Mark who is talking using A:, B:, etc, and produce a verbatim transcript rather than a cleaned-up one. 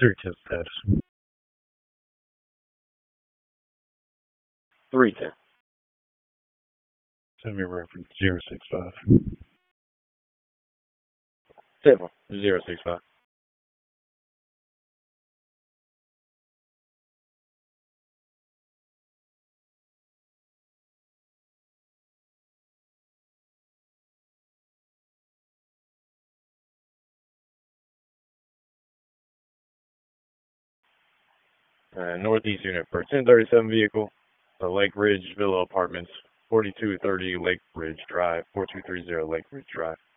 A: Three ten status.
B: Three ten.
A: Send me reference zero six five.
B: Seven zero six five. Uh, Northeast unit for ten thirty-seven vehicle, the Lake Ridge Villa Apartments, forty-two thirty Lake Ridge Drive, four two three zero Lake Ridge Drive.